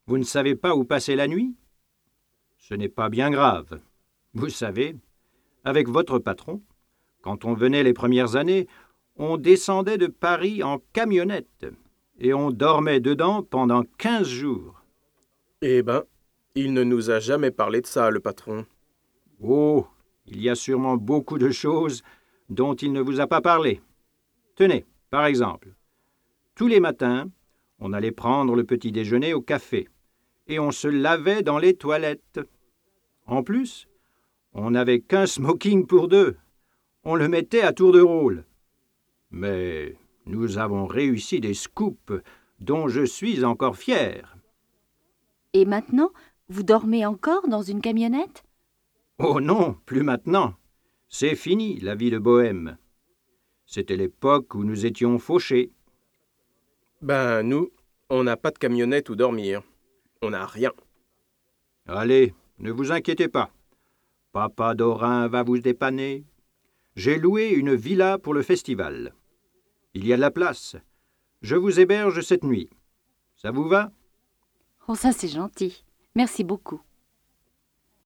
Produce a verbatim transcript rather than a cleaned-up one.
Vous ne savez pas où passer la nuit? Ce n'est pas bien grave. Vous savez, avec votre patron, quand on venait les premières années, on descendait de Paris en camionnette et on dormait dedans pendant quinze jours. Eh ben, il ne nous a jamais parlé de ça, le patron. Oh, il y a sûrement beaucoup de choses dont il ne vous a pas parlé. Tenez, par exemple, tous les matins, on allait prendre le petit déjeuner au café et on se lavait dans les toilettes. En plus, on n'avait qu'un smoking pour deux. On le mettait à tour de rôle. Mais nous avons réussi des scoops dont je suis encore fier. Et maintenant, vous dormez encore dans une camionnette? Oh non, plus maintenant. C'est fini, la vie de bohème. C'était l'époque où nous étions fauchés. Ben, nous, on n'a pas de camionnette où dormir. On n'a rien. Allez, ne vous inquiétez pas. Papa Dorin va vous dépanner. J'ai loué une villa pour le festival. Il y a de la place. Je vous héberge cette nuit. Ça vous va? Oh, ça c'est gentil. Merci beaucoup.